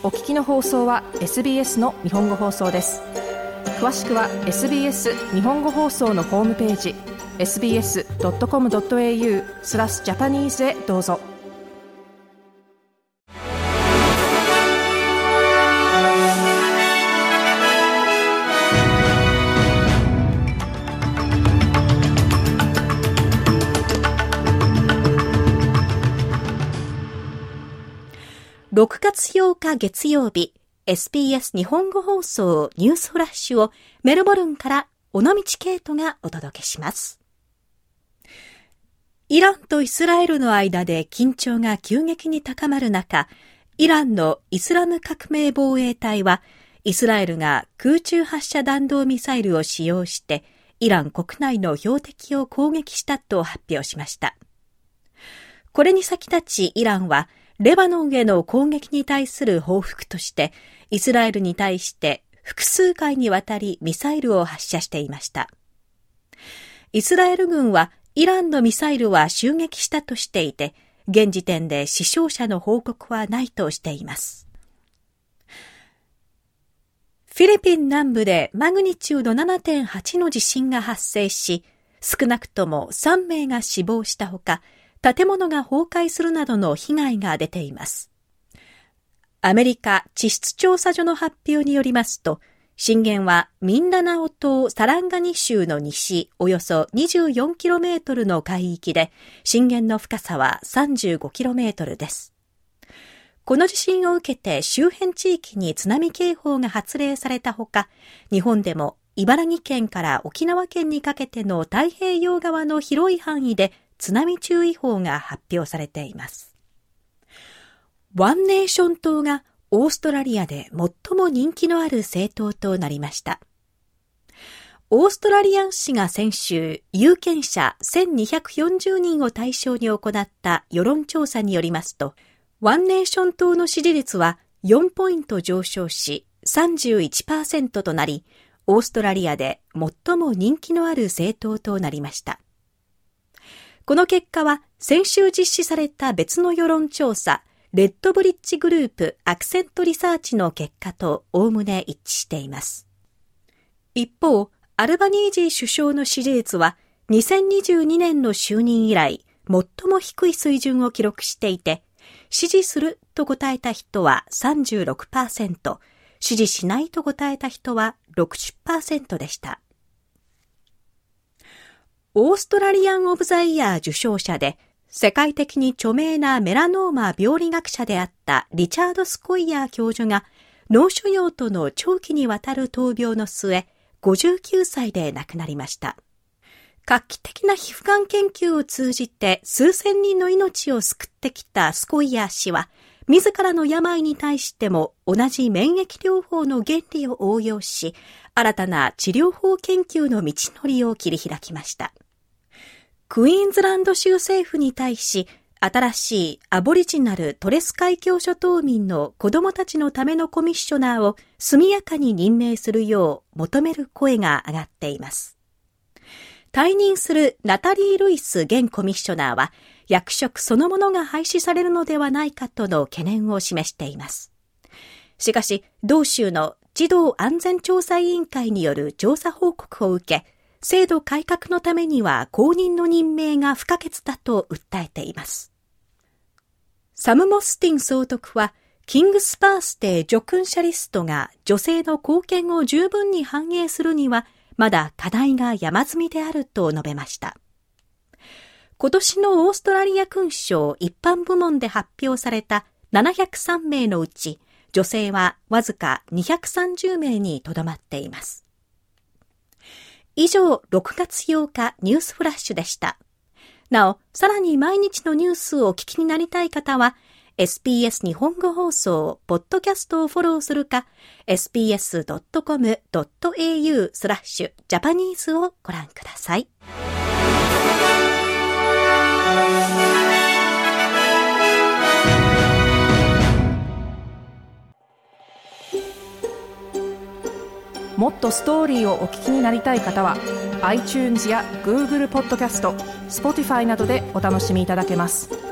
お聞きの放送は SBS の日本語放送です。詳しくは SBS 日本語放送のホームページ sbs.com.au/Japanese へどうぞ。 6月8日月曜日、SBS 日本語放送ニュースフラッシュをメルボルンから尾道ケイトがお届けします。イランとイスラエルの間で緊張が急激に高まる中、イランのイスラム革命防衛隊は、イスラエルが空中発射弾道ミサイルを使用して、イラン国内の標的を攻撃したと発表しました。これに先立ちイランは、レバノンへの攻撃に対する報復として、イスラエルに対して複数回にわたりミサイルを発射していました。イスラエル軍はイランのミサイルは襲撃したとしていて、現時点で死傷者の報告はないとしています。フィリピン南部でマグニチュード 7.8 の地震が発生し、少なくとも3名が死亡したほか、建物が崩壊するなどの被害が出ています。アメリカ地質調査所の発表によりますと、震源はミンダナオ島サランガニ州の西およそ 24km の海域で、震源の深さは 35km です。この地震を受けて周辺地域に津波警報が発令されたほか、日本でも茨城県から沖縄県にかけての太平洋側の広い範囲で津波注意報が発表されています。ワンネーション党がオーストラリアで最も人気のある政党となりました。オーストラリアン紙が先週、有権者1240人を対象に行った世論調査によりますと、ワンネーション党の支持率は4ポイント上昇し 31% となり、オーストラリアで最も人気のある政党となりました。この結果は先週実施された別の世論調査、レッドブリッジグループアクセントリサーチの結果とおおむね一致しています。一方、アルバニージー首相の支持率は2022年の就任以来、最も低い水準を記録していて、支持すると答えた人は 36%、支持しないと答えた人は 60% でした。オーストラリアン・オブ・ザ・イヤー受賞者で、世界的に著名なメラノーマ病理学者であったリチャード・スコイヤー教授が、脳腫瘍との長期にわたる闘病の末、59歳で亡くなりました。画期的な皮膚がん研究を通じて数千人の命を救ってきたスコイヤー氏は、自らの病に対しても同じ免疫療法の原理を応用し、新たな治療法研究の道のりを切り開きました。クイーンズランド州政府に対し、新しいアボリジナルトレス海峡諸島民の子どもたちのためのコミッショナーを速やかに任命するよう求める声が上がっています。退任するナタリー・ルイス現コミッショナーは、役職そのものが廃止されるのではないかとの懸念を示しています。しかし、同州の児童安全調査委員会による調査報告を受け、制度改革のためには後任の任命が不可欠だと訴えています。サム・モスティン総督は、キングスパースデー叙勲者リストが女性の貢献を十分に反映するには、まだ課題が山積みであると述べました。今年のオーストラリア勲章一般部門で発表された703名のうち、女性はわずか230名にとどまっています。以上、6月8日ニュースフラッシュでした。なお、さらに毎日のニュースをお聞きになりたい方は、SBS 日本語放送、ポッドキャストをフォローするか、sbs.com.au/Japanese をご覧ください。 もっとストーリーをお聞きになりたい方は iTunes や Google ポッドキャスト、Spotify などでお楽しみいただけます。